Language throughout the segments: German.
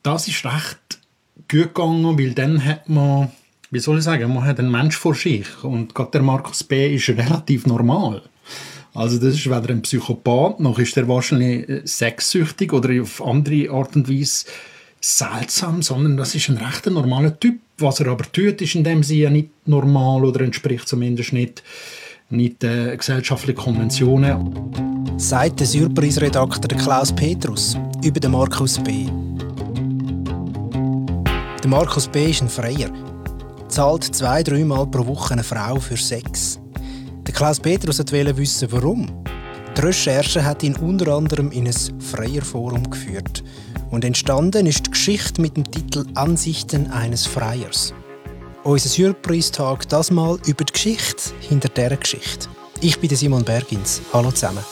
Das ist recht gut gegangen, weil dann hat man, wie soll ich sagen, man hat einen Mensch vor sich und gerade der Markus B. ist relativ normal. Also das ist weder ein Psychopath, noch ist er wahrscheinlich sexsüchtig oder auf andere Art und Weise seltsam, sondern das ist ein recht normaler Typ. Was er aber tut, ist in dem Sinne nicht normal oder entspricht zumindest nicht gesellschaftlichen Konventionen. Sagt der Surprise-Redakteur Klaus Petrus über den Markus B. Der Markus B. ist ein Freier. Zahlt 2-3 Mal pro Woche eine Frau für Sex. Der Klaus Petrus wollte wissen, warum. Die Recherche hat ihn unter anderem in ein Freierforum geführt. Und entstanden ist die Geschichte mit dem Titel «Ansichten eines Freiers». Unser Surprise-Tag das mal über die Geschichte hinter dieser Geschichte. Ich bin Simon Bergins. Hallo zusammen.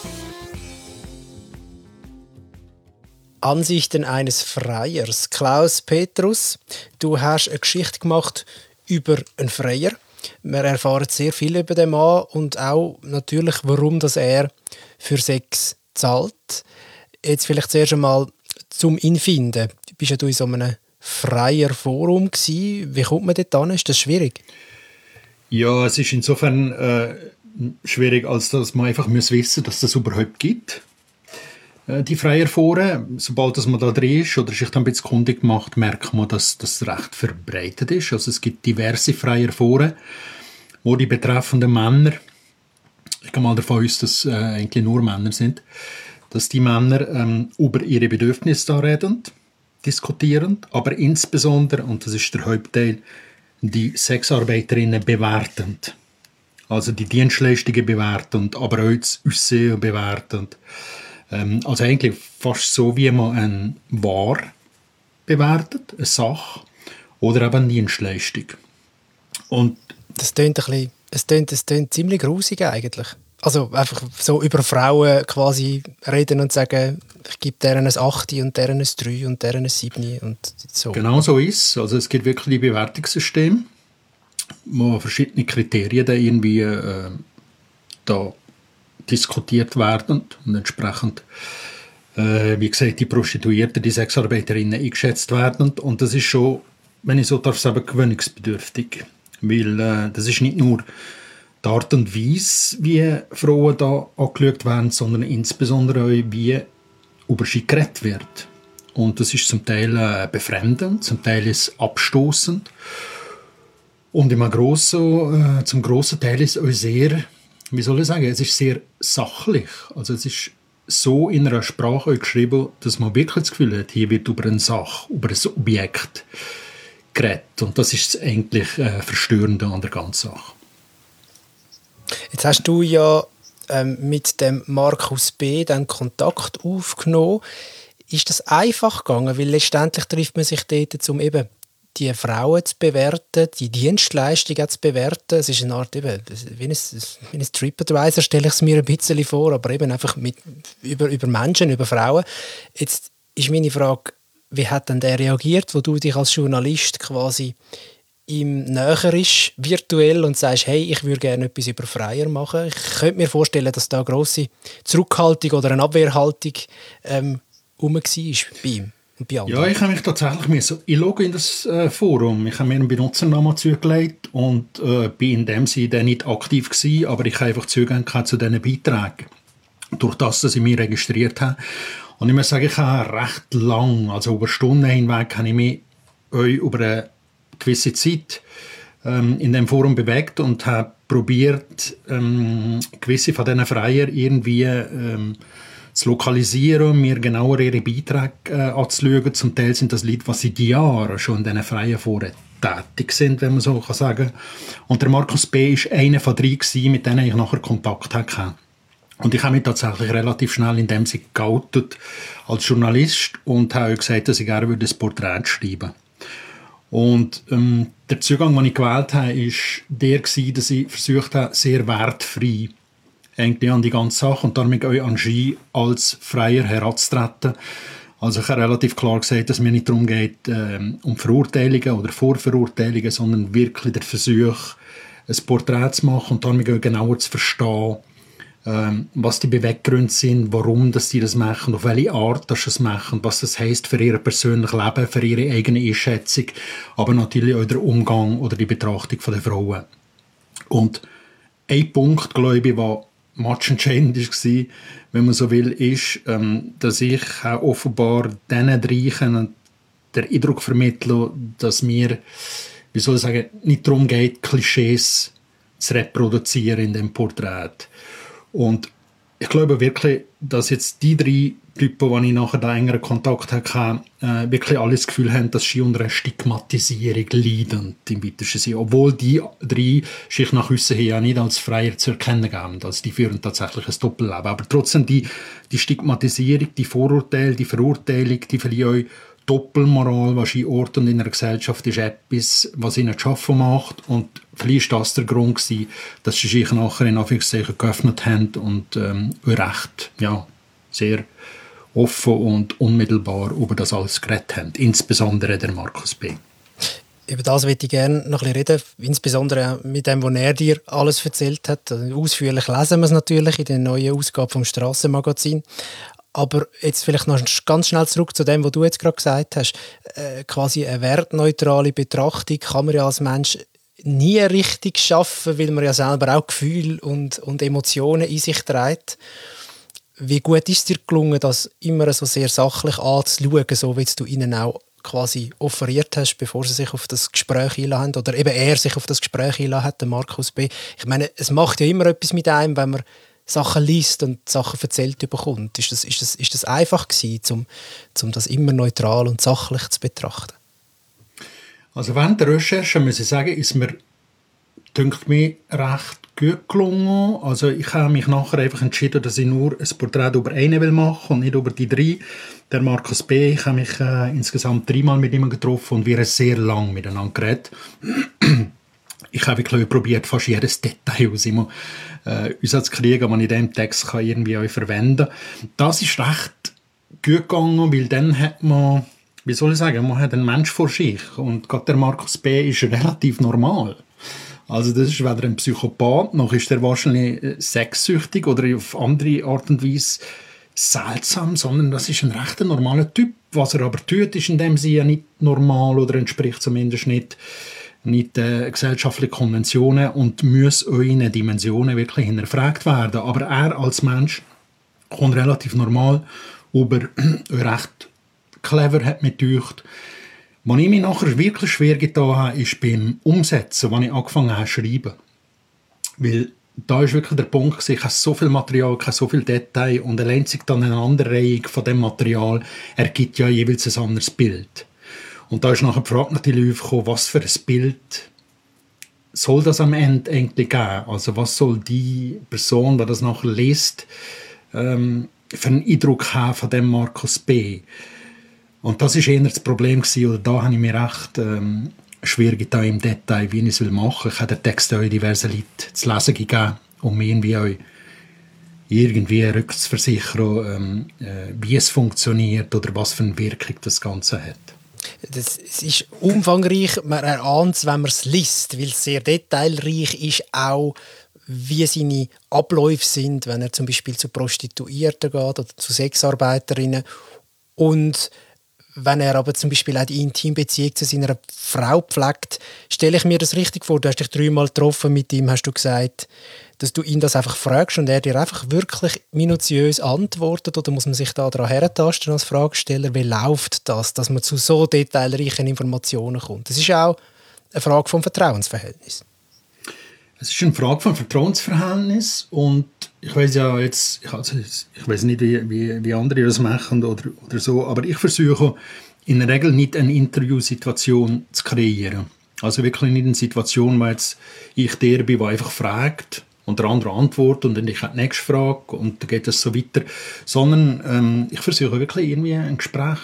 «Ansichten eines Freiers». Klaus Petrus, du hast eine Geschichte gemacht über einen Freier. Wir erfahren sehr viel über den Mann und auch natürlich, warum dass er für Sex zahlt. Jetzt vielleicht zuerst einmal zum ihn finden. Du bist ja in so einem Freier-Forum gewesen. Wie kommt man dort hin? Ist das schwierig? Ja, es ist insofern schwierig, als dass man einfach wissen muss, dass das überhaupt gibt. Die Freierforen, sobald man da drin ist oder sich dann ein bisschen kundig macht, merkt man, dass das recht verbreitet ist. Also es gibt diverse Freierforen, wo die betreffenden Männer, ich gehe mal davon aus, dass eigentlich nur Männer sind, dass die Männer über ihre Bedürfnisse da reden, diskutieren, aber insbesondere, und das ist der Hauptteil, die Sexarbeiterinnen bewertend. Also die Dienstleistungen bewertend, aber auch das Aussehen bewertend. Also eigentlich fast so, wie man eine Ware bewertet, eine Sache oder eben eine Dienstleistung. Und das tönt ziemlich grusig eigentlich. Also einfach so über Frauen quasi reden und sagen, ich gebe deren ein 8 und deren ein 3 und deren ein 7 und so. Genau so ist es. Also es gibt wirklich die Bewertungssysteme, wo verschiedene Kriterien da irgendwie da diskutiert werden und entsprechend, wie gesagt, die Prostituierten, die Sexarbeiterinnen eingeschätzt werden. Und das ist schon, wenn ich so darf sagen, gewöhnungsbedürftig. Weil das ist nicht nur die Art und Weise, wie Frauen da angeschaut werden, sondern insbesondere auch, wie über sie geredet wird. Und das ist zum Teil befremdend, zum Teil ist abstoßend. Und zum grossen Teil ist es auch sehr, wie soll ich sagen, es ist sehr sachlich. Also es ist so in einer Sprache geschrieben, dass man wirklich das Gefühl hat, hier wird über eine Sache, über ein Objekt geredet. Und das ist eigentlich Verstörende an der ganzen Sache. Jetzt hast du ja mit dem Markus B. dann Kontakt aufgenommen. Ist das einfach gegangen? Weil letztendlich trifft man sich dort, um eben die Frauen zu bewerten, die Dienstleistungen zu bewerten. Es ist eine Art, eben, wie ein TripAdvisor, stelle ich es mir ein bisschen vor, aber eben einfach über Menschen, über Frauen. Jetzt ist meine Frage, wie hat denn der reagiert, wo du dich als Journalist quasi ihm näher ist, virtuell, und sagst, hey, ich würde gerne etwas über Freier machen. Ich könnte mir vorstellen, dass da eine grosse Zurückhaltung oder eine Abwehrhaltung rum war bei ihm. Ja, ich habe mich tatsächlich einloggen in das Forum. Ich habe mir einen Benutzernamen zugelegt und bin in dem Sinne nicht aktiv gewesen, aber ich habe einfach Zugang zu diesen Beiträgen. Durch das, dass ich mich registriert habe. Und ich muss sagen, ich habe recht lang, also über Stunden hinweg, habe ich mich über eine gewisse Zeit in dem Forum bewegt und habe probiert, gewisse von diesen Freier irgendwie zu lokalisieren, mir genauer ihre Beiträge anzuschauen. Zum Teil sind das Leute, die seit Jahren schon in diesen freien Foren tätig sind, wenn man so sagen kann. Und der Markus B. war einer von 3, mit denen ich nachher Kontakt hatte. Und ich habe mich tatsächlich relativ schnell in dem Sinne geoutet als Journalist und habe gesagt, dass ich gerne ein Porträt schreiben würde. Und der Zugang, den ich gewählt habe, war der, dass ich versucht habe, sehr wertfrei eigentlich an die ganze Sache und damit auch an Sie als Freier heranzutreten. Also ich habe relativ klar gesagt, dass es mir nicht darum geht, um Verurteilungen oder Vorverurteilungen, sondern wirklich der Versuch, ein Porträt zu machen und damit auch genauer zu verstehen, was die Beweggründe sind, warum dass die das machen, auf welche Art dass sie es machen, was das heisst für ihr persönliches Leben, für ihre eigene Einschätzung, aber natürlich auch der Umgang oder die Betrachtung von der Frauen. Und ein Punkt, glaube ich, der matchentscheidend war, wenn man so will, ist, dass ich auch offenbar diesen Reichen den Eindruck vermittle, dass mir, wie soll ich sagen, nicht darum geht, Klischees zu reproduzieren in dem Porträt. Und ich glaube wirklich, dass jetzt die 3 Typen, die ich nachher da engeren Kontakt hatte, wirklich alle das Gefühl haben, dass sie unter einer Stigmatisierung leiden, im weitesten Sinne. Obwohl die 3 sich nach aussen hin ja nicht als freier zu erkennen geben. Also die führen tatsächlich ein Doppelleben. Aber trotzdem die Stigmatisierung, die Vorurteile, die Verurteilung, die vielleicht auch Doppelmoral, was in Ort und in einer Gesellschaft ist etwas, was ihnen zu schaffen macht. Und vielleicht war das der Grund gewesen, dass sie sich nachher in Anführungszeichen geöffnet haben und recht, ja, sehr offen und unmittelbar über das alles geredet haben. Insbesondere der Markus B. Über das würde ich gerne noch ein bisschen reden, insbesondere mit dem, was er dir alles erzählt hat. Ausführlich lesen wir es natürlich in der neuen Ausgabe vom Strassenmagazin. Aber jetzt vielleicht noch ganz schnell zurück zu dem, was du jetzt gerade gesagt hast. Quasi eine wertneutrale Betrachtung kann man ja als Mensch nie richtig schaffen, weil man ja selber auch Gefühle und Emotionen in sich trägt. Wie gut ist es dir gelungen, das immer so sehr sachlich anzuschauen, so wie du ihnen auch quasi offeriert hast, bevor sie sich auf das Gespräch einlassen haben, oder eben er sich auf das Gespräch einlassen hat, der Markus B. Ich meine, es macht ja immer etwas mit einem, wenn man Sachen liest und Sachen erzählt bekommt. Ist das einfach gewesen, um das immer neutral und sachlich zu betrachten? Also während der Recherche, muss ich sagen, ist mir, dünkt mir, recht gut gelungen. Also ich habe mich nachher einfach entschieden, dass ich nur ein Porträt über einen machen will und nicht über die 3. Der Markus B., ich habe mich insgesamt 3-mal mit ihm getroffen und wir haben sehr lange miteinander geredet. Ich habe wirklich probiert, fast jedes Detail aus ihm zu kriegen, das ich in diesem Text kann irgendwie auch verwenden kann. Das ist recht gut gegangen, weil dann hat man, wie soll ich sagen, man hat einen Mensch vor sich. Und gerade der Markus B. ist relativ normal. Also das ist weder ein Psychopath, noch ist er wahrscheinlich sexsüchtig oder auf andere Art und Weise seltsam, sondern das ist ein recht normaler Typ. Was er aber tut, ist in dem Sinne ja nicht normal oder entspricht zumindest nicht gesellschaftlichen Konventionen und muss auch in den Dimensionen wirklich hinterfragt werden. Aber er als Mensch kommt relativ normal über, recht clever, hat mich gedacht. Was ich mir nachher wirklich schwer getan habe, ist beim Umsetzen, als ich angefangen habe zu schreiben. Weil da ist wirklich der Punkt, ich habe so viel Material, ich habe so viel Detail und allein sich dann eine Aneinanderreihung von dem Material ergibt ja jeweils ein anderes Bild. Und da ist nachher die Frage natürlich aufgekommen, was für ein Bild soll das am Ende eigentlich geben? Also was soll die Person, die das nachher liest, für einen Eindruck haben von dem Markus B.? Und das war eher das Problem gewesen, oder da habe ich mir recht schwer getan im Detail, wie ich es machen will. Ich habe den Text auch diversen Leuten zu lesen gegeben, um mir irgendwie rückzuversichern, wie es funktioniert oder was für eine Wirkung das Ganze hat. Es ist umfangreich, man erahnt es, wenn man es liest, weil es sehr detailreich ist, auch wie seine Abläufe sind, wenn er zum Beispiel zu Prostituierten geht oder zu Sexarbeiterinnen. Und wenn er aber zum Beispiel auch die Intimbeziehung zu seiner Frau pflegt, stelle ich mir das richtig vor. Du hast dich 3-mal getroffen mit ihm, hast du gesagt, dass du ihn das einfach fragst und er dir einfach wirklich minutiös antwortet, oder muss man sich da daran herentasten als Fragesteller? Wie läuft das, dass man zu so detailreichen Informationen kommt? Das ist auch eine Frage vom Vertrauensverhältnis. Es ist eine Frage vom Vertrauensverhältnis und ich weiß ja jetzt, ich weiß nicht, wie andere das machen oder so, aber ich versuche in der Regel nicht eine Interviewsituation zu kreieren. Also wirklich nicht eine Situation, wo jetzt ich der bin, der einfach fragt und der andere antwortet und dann ich habe die nächste Frage und dann geht es so weiter. Sondern ich versuche wirklich irgendwie eine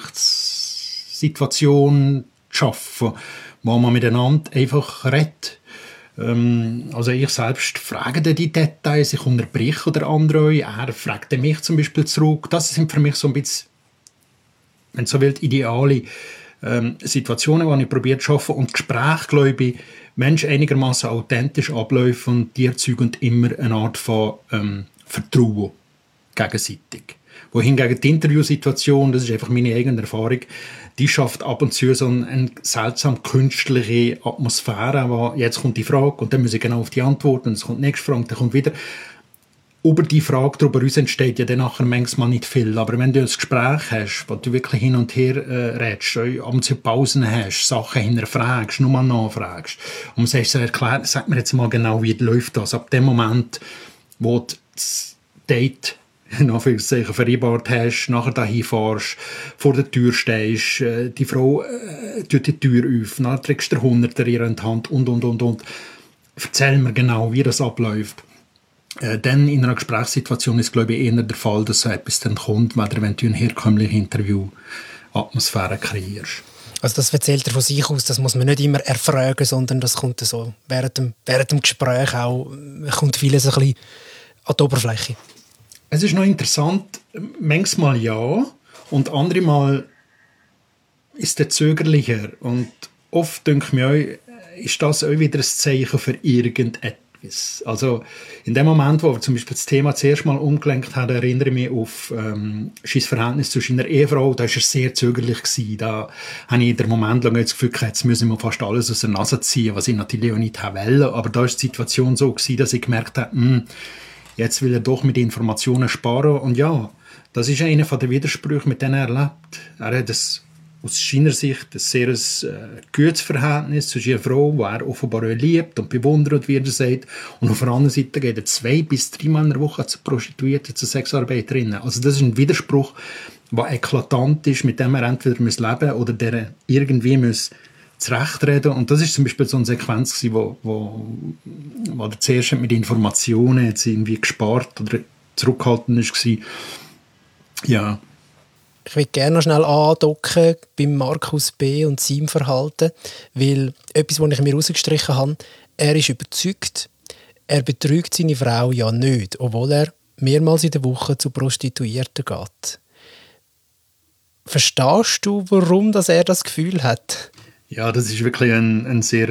Gesprächssituation zu schaffen, wo man miteinander einfach redet. Also ich selbst frage die Details, ich unterbreche der andere, er fragt mich zum Beispiel zurück. Das sind für mich so ein bisschen, wenn so will, ideale Situationen, die ich probiert zu schaffen. Und Gespräche, glaube ich, wenn es einigermaßen authentisch abläuft und die erzeugen immer eine Art von Vertrauen gegenseitig. Wohingegen die Interviewsituation, das ist einfach meine eigene Erfahrung, die schafft ab und zu so eine seltsam künstliche Atmosphäre, wo jetzt kommt die Frage und dann muss ich genau auf die Antwort und es kommt die nächste Frage und dann kommt wieder. Über die Frage darüber uns entsteht ja dann nachher manchmal nicht viel. Aber wenn du ein Gespräch hast, wo du wirklich hin und her redest, ab und zu Pausen hast, Sachen hinterfragst, nur mal nachfragst und man sagt, sag mir jetzt mal genau, wie läuft das. Ab dem Moment, wo du das Date vereinbart hast, nachher dahin fährst, vor der Tür stehst, die Frau tut die Tür auf, dann trägst du 100er in ihrer Hand und. Erzähl mir genau, wie das abläuft. Dann in einer Gesprächssituation ist, glaube ich, eher der Fall, dass so etwas dann kommt, wenn du eine herkömmliche Interview-Atmosphäre kreierst. Also das erzählt er von sich aus, das muss man nicht immer erfragen, sondern das kommt so während dem Gespräch auch, kommt vieles ein bisschen an die Oberfläche. Es ist noch interessant, manchmal ja und andere Mal ist es zögerlicher. Und oft denke ich mir, ist das auch wieder ein Zeichen für irgendetwas. Also in dem Moment, wo wir zum Beispiel das Thema zuerst mal umgelenkt haben, erinnere ich mich auf sein Verhältnis zu seiner Ehefrau. Da war er sehr zögerlich gewesen. Da habe ich den Moment lang das Gefühl gehabt, jetzt müssen wir fast alles aus der Nase ziehen, was ich natürlich auch nicht wollte. Aber da war die Situation so gewesen, dass ich gemerkt habe, jetzt will er doch mit Informationen sparen. Und ja, das ist einer der Widersprüche, mit denen er lebt. Er hat aus seiner Sicht ein sehr gutes Verhältnis zu einer Frau, die er offenbar liebt und bewundert, wie er sagt. Und auf der anderen Seite geht er 2 bis 3 Mal in der Woche zu Prostituierten, zu Sexarbeiterinnen. Also das ist ein Widerspruch, der eklatant ist, mit dem er entweder leben muss oder der er irgendwie zurechtreden. Und das ist zum Beispiel so eine Sequenz, wo er zuerst mit Informationen jetzt irgendwie gespart oder zurückgehalten war. Ja. Ich würde gerne noch schnell andocken beim Markus B. und seinem Verhalten, weil etwas, was ich mir rausgestrichen habe, er ist überzeugt, er betrügt seine Frau ja nicht, obwohl er mehrmals in der Woche zu Prostituierten geht. Verstehst du, warum dass er das Gefühl hat? Ja, das ist wirklich ein sehr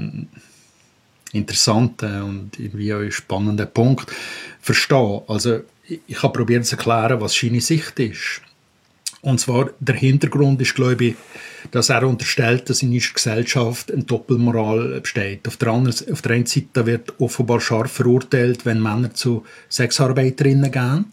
interessanter und irgendwie auch spannender Punkt. Verstehen. Also ich habe probiert zu erklären, was seine Sicht ist. Und zwar, der Hintergrund ist, glaube ich, dass er unterstellt, dass in unserer Gesellschaft eine Doppelmoral besteht. Auf der einen Seite wird offenbar scharf verurteilt, wenn Männer zu Sexarbeiterinnen gehen.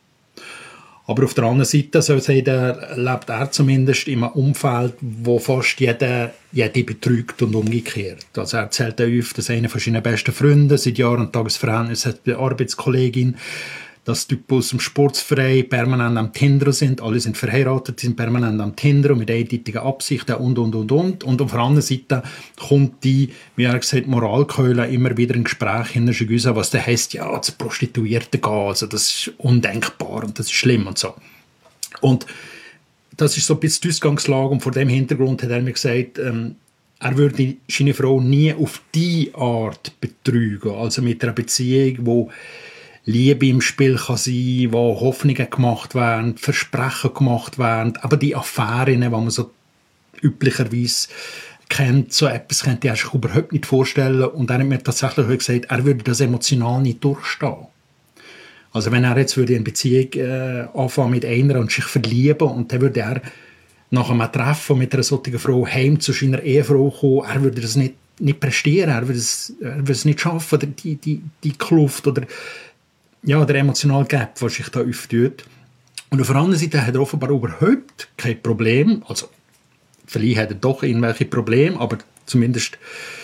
Aber auf der anderen Seite, so lebt er zumindest in einem Umfeld, wo fast jeder betrügt und umgekehrt. Also er erzählt auf, dass einer von seinen besten Freunden seit Jahren ein Tagesverhältnis hat mit einer Arbeitskollegin, dass Typen aus dem Sportsverein permanent am Tinder sind, alle sind verheiratet, sind permanent am Tinder und mit eindeutigen Absichten und. Und auf der anderen Seite kommt die, wie er gesagt, Moralkeule immer wieder in Gespräch hinein, was das heisst, ja, zu Prostituierten gehen, also das ist undenkbar und das ist schlimm und so. Und das ist so ein bisschen die Ausgangslage und vor dem Hintergrund hat er mir gesagt, er würde seine Frau nie auf diese Art betrügen, also mit einer Beziehung, wo Liebe im Spiel kann sein, wo Hoffnungen gemacht werden, Versprechen gemacht werden, aber die Affären, die man so üblicherweise kennt, so etwas könnte er sich überhaupt nicht vorstellen. Und er hat mir tatsächlich gesagt, er würde das emotional nicht durchstehen. Also wenn er jetzt würde eine Beziehung anfangen mit einer und sich verlieben und dann würde er nach einem Treffen mit einer solchen Frau heim zu seiner Ehefrau kommen, er würde das nicht prestieren, er würde es nicht schaffen, oder die Kluft oder ja, der emotionale Gap, der sich da auftut. Und auf der anderen Seite hat er offenbar überhaupt kein Problem. Also, vielleicht hat er doch irgendwelche Probleme, aber zumindest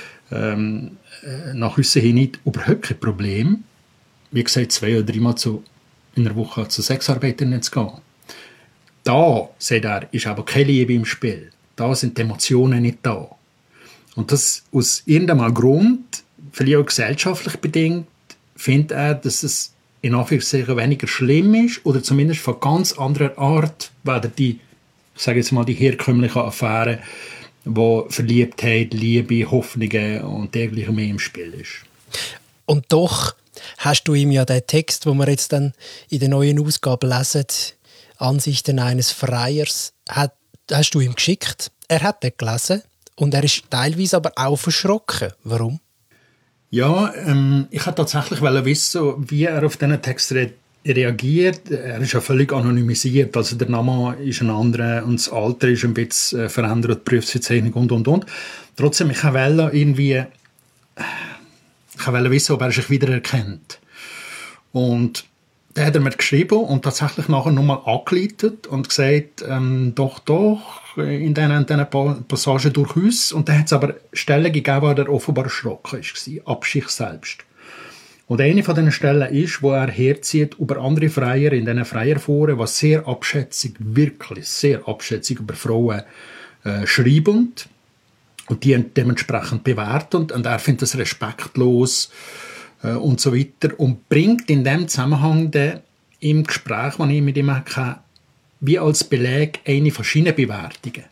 nach aussen hin nicht überhaupt kein Problem. Wie gesagt, 2 oder 3 Mal in der Woche zu Sexarbeitern zu gehen. Da, sagt er, ist aber keine Liebe im Spiel. Da sind die Emotionen nicht da. Und das aus irgendeinem Grund, vielleicht auch gesellschaftlich bedingt, findet er, dass es in Anführungszeichen weniger schlimm ist oder zumindest von ganz anderer Art, weder die, ich sage jetzt mal, die herkömmlichen Affären, wo Verliebtheit, Liebe, Hoffnungen und dergleichen mehr im Spiel ist. Und doch hast du ihm ja den Text, den wir jetzt dann in der neuen Ausgabe lesen, Ansichten eines Freiers, hast du ihm geschickt. Er hat den gelesen und er ist teilweise aber auch verschrocken. Warum? Ja, ich wollte tatsächlich wissen, wie er auf diesen Text reagiert. Er ist ja völlig anonymisiert, also der Name ist ein anderer und das Alter ist ein bisschen verändert, die Berufsbezeichnung und. Trotzdem, ich wollte wissen, ob er sich wiedererkennt. Und dann hat er mir geschrieben und tatsächlich nachher nochmal angeleitet und gesagt, doch, in diesen Passagen durchaus. Und dann hat es aber Stellen gegeben, wo er offenbar erschrocken war, ab sich selbst. Und eine von diesen Stellen ist, wo er herzieht über andere Freier in diesen Freierforen, was sehr abschätzig, wirklich sehr abschätzig über Frauen schreibend und die dementsprechend bewertend. Und er findet das respektlos und so weiter und bringt in dem Zusammenhang im Gespräch, das ich mit ihm hatte, wie als Beleg eine verschiedene Bewertungen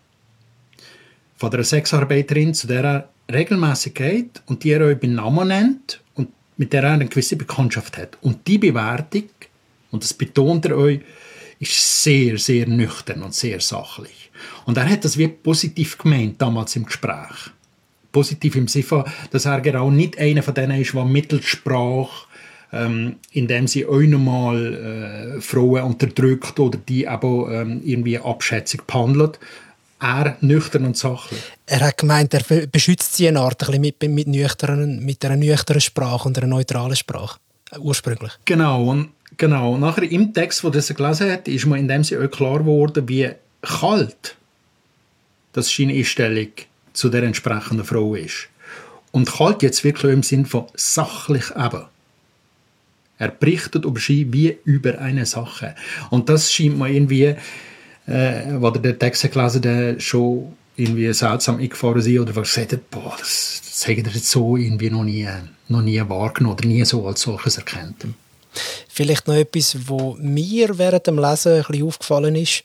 von einer Sexarbeiterin, zu der er regelmäßig geht und die er euch beim Namen nennt und mit der er eine gewisse Bekanntschaft hat. Und die Bewertung, und das betont er euch, ist sehr, sehr nüchtern und sehr sachlich. Und er hat das wie positiv gemeint damals im Gespräch. Positiv im Sinne, dass er genau nicht einer von denen ist, der mittels Sprache, indem sie auch nochmal Frauen unterdrückt oder die eben irgendwie abschätzig behandelt. Er nüchtern und sachlich. Er hat gemeint, er beschützt sie eine Art ein bisschen mit einer nüchternen Sprache und einer neutralen Sprache. Ursprünglich. Genau. Und nachher im Text, den er gelesen hat, ist mir in dem Sinne auch klar geworden, wie kalt das seine Einstellung zu der entsprechenden Frau ist. Und kalt jetzt wirklich im Sinn von sachlich eben. Er berichtet über sie wie über eine Sache. Und das scheint mir irgendwie, was der Text gelesen hat, schon irgendwie seltsam eingefahren sein oder gesagt hat, boah, das habe ich jetzt so irgendwie noch nie wahrgenommen oder nie so als solches erkannt. Vielleicht noch etwas, was mir während dem Lesen ein bisschen aufgefallen ist.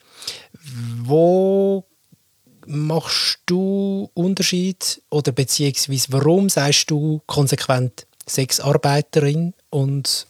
Wo machst du Unterschied oder beziehungsweise warum sagst du konsequent Sexarbeiterin und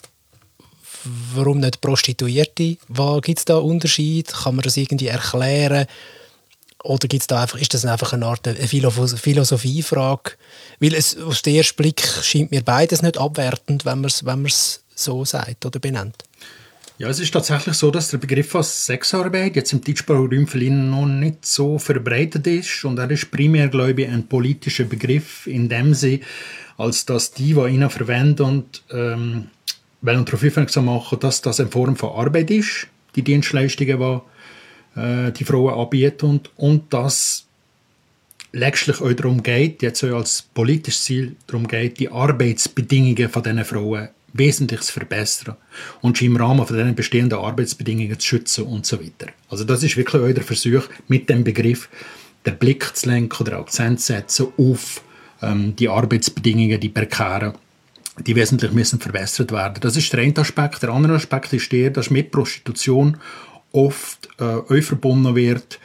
warum nicht Prostituierte? Gibt es da Unterschied? Kann man das irgendwie erklären? Oder ist das einfach eine Art Philosophiefrage? Weil es auf den ersten Blick scheint mir beides nicht abwertend, wenn man es so sagt oder benennt. Ja, es ist tatsächlich so, dass der Begriff von Sexarbeit jetzt im deutschsprachigen Raum für ihn noch nicht so verbreitet ist und er ist primär, glaube ich, ein politischer Begriff in dem Sinne, als dass die ihn verwenden wollen darauf aufmerksam machen, dass das eine Form von Arbeit ist, die Dienstleistungen, die die Frauen anbieten und dass letztlich auch darum geht, jetzt auch als politisches Ziel darum geht, die Arbeitsbedingungen von diesen Frauen wesentlich zu verbessern und sie im Rahmen von diesen bestehenden Arbeitsbedingungen zu schützen und so weiter. Also das ist wirklich auch der Versuch, mit dem Begriff den Blick zu lenken oder Akzent zu setzen auf die Arbeitsbedingungen, die prekären, die wesentlich müssen verbessert werden. Das ist der eine Aspekt. Der andere Aspekt ist der, dass mit Prostitution oft auch verbunden wird,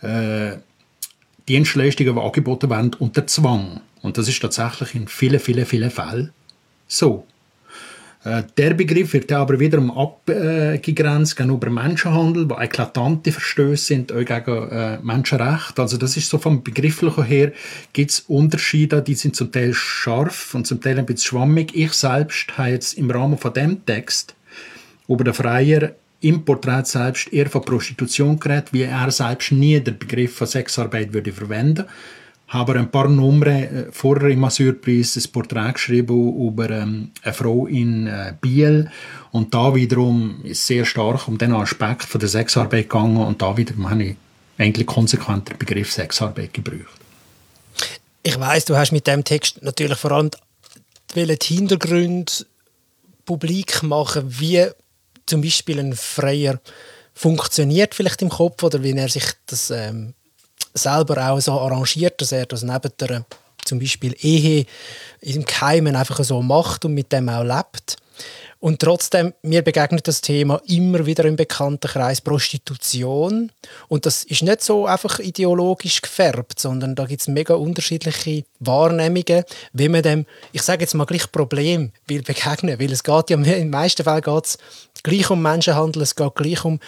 Dienstleistungen, die angeboten werden, unter Zwang. Und das ist tatsächlich in vielen Fällen so. Der Begriff wird aber wiederum abgegrenzt gegenüber Menschenhandel, wo eklatante Verstöße sind auch gegen Menschenrechte. Also das ist so vom Begrifflichen her, gibt es Unterschiede, die sind zum Teil scharf und zum Teil ein bisschen schwammig. Ich selbst habe jetzt im Rahmen von dem Text über den Freier im Porträt selbst eher von Prostitution geredet, wie er selbst nie den Begriff von Sexarbeit würde verwenden. Habe ein paar Nummern vorher im Assurpreis ein Porträt geschrieben über eine Frau in Biel und da wiederum ist sehr stark um den Aspekt von der Sexarbeit gegangen und da wiederum habe ich eigentlich konsequent den Begriff Sexarbeit gebraucht. Ich weiss, du hast mit dem Text natürlich vor allem die Hintergründe publik machen, wie zum Beispiel ein Freier funktioniert vielleicht im Kopf oder wie er sich das selber auch so arrangiert, dass er das neben der zum Beispiel Ehe im Geheimen einfach so macht und mit dem auch lebt. Und trotzdem, mir begegnet das Thema immer wieder im Bekanntenkreis Prostitution. Und das ist nicht so einfach ideologisch gefärbt, sondern da gibt es mega unterschiedliche Wahrnehmungen, wie man dem, ich sage jetzt mal gleich Problem will begegnen, weil es geht ja, in den meisten Fällen geht es gleich um Menschenhandel, es geht gleich um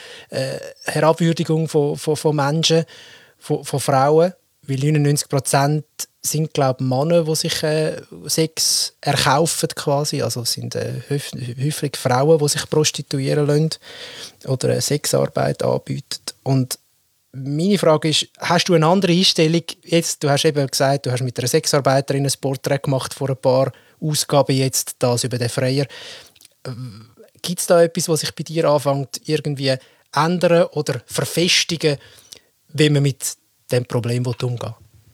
Herabwürdigung von Menschen, von Frauen, weil 99% sind, glaube ich, Männer, die sich Sex erkaufen quasi. Also es sind häufig Frauen, die sich prostituieren lassen oder Sexarbeit anbieten. Und meine Frage ist, hast du eine andere Einstellung? Jetzt, du hast eben gesagt, du hast mit einer Sexarbeiterin ein Porträt gemacht vor ein paar Ausgaben, jetzt das über den Freier. Gibt es da etwas, was sich bei dir anfängt irgendwie ändern oder verfestigen, wie man mit dem Problem umgehen will?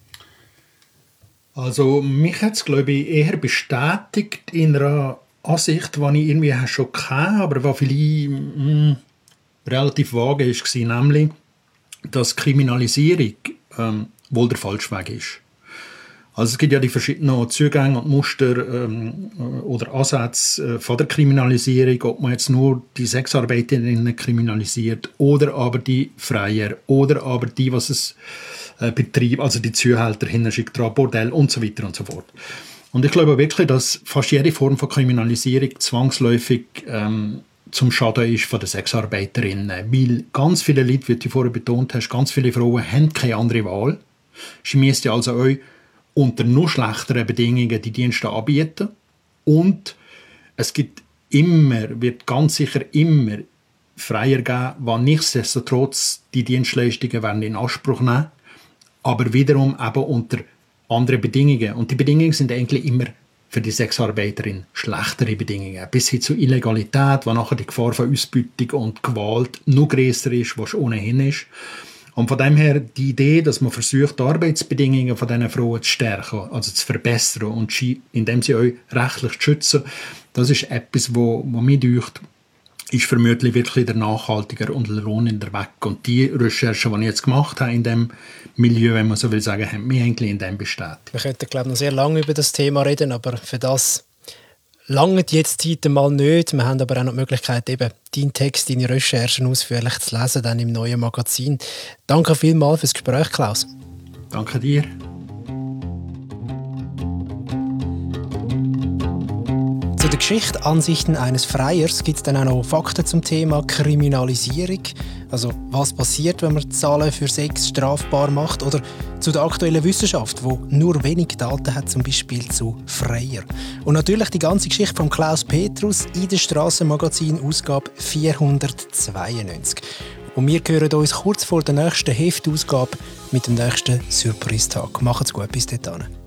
Also mich hat es, glaube ich, eher bestätigt in einer Ansicht, die ich irgendwie schon hatte, aber die vielleicht relativ vage war, nämlich, dass Kriminalisierung wohl der falsche Weg ist. Also es gibt ja die verschiedenen Zugänge und Muster oder Ansätze von der Kriminalisierung, ob man jetzt nur die Sexarbeiterinnen kriminalisiert oder aber die Freier oder aber die, was es Betrieb, also die Zuhälter, Hinterschickt, Bordell und so weiter und so fort. Und ich glaube wirklich, dass fast jede Form von Kriminalisierung zwangsläufig zum Schaden ist von den Sexarbeiterinnen. Weil ganz viele Leute, wie du vorher betont hast, ganz viele Frauen haben keine andere Wahl. Sie müssen also euch unter noch schlechteren Bedingungen die Dienste anbieten. Und es wird ganz sicher immer Freier geben, die nichtsdestotrotz die Dienstleistungen werden in Anspruch nehmen, aber wiederum eben unter anderen Bedingungen. Und die Bedingungen sind eigentlich immer für die Sexarbeiterin schlechtere Bedingungen. Bis hin zur Illegalität, wo nachher die Gefahr von Ausbeutung und Gewalt noch grösser ist, was ohnehin ist. Und von dem her die Idee, dass man versucht, die Arbeitsbedingungen von diesen Frauen zu stärken, also zu verbessern und indem sie euch rechtlich zu schützen, das ist etwas, wo mir denkt, ist vermutlich wirklich der nachhaltiger und lohnender Weg. Und die Recherchen, die ich jetzt gemacht habe in diesem Milieu, wenn man so will sagen, haben mich eigentlich in dem bestätigt. Wir könnten, glaube ich, noch sehr lange über das Thema reden, aber für das lange jetzt die Zeit mal nicht. Wir haben aber auch noch die Möglichkeit, eben deinen Text, deine Recherchen ausführlich zu lesen, dann im neuen Magazin. Danke vielmals fürs Gespräch, Klaus. Danke dir. Zu der Geschichte Ansichten eines Freiers gibt es dann auch noch Fakten zum Thema Kriminalisierung. Also was passiert, wenn man Zahlen für Sex strafbar macht? Oder zu der aktuellen Wissenschaft, wo nur wenig Daten hat, zum Beispiel zu Freier. Und natürlich die ganze Geschichte von Klaus Petrus in der Strassenmagazin Ausgabe 492. Und wir hören uns kurz vor der nächsten Heftausgabe mit dem nächsten Surprise-Tag. Macht's gut, bis dahin.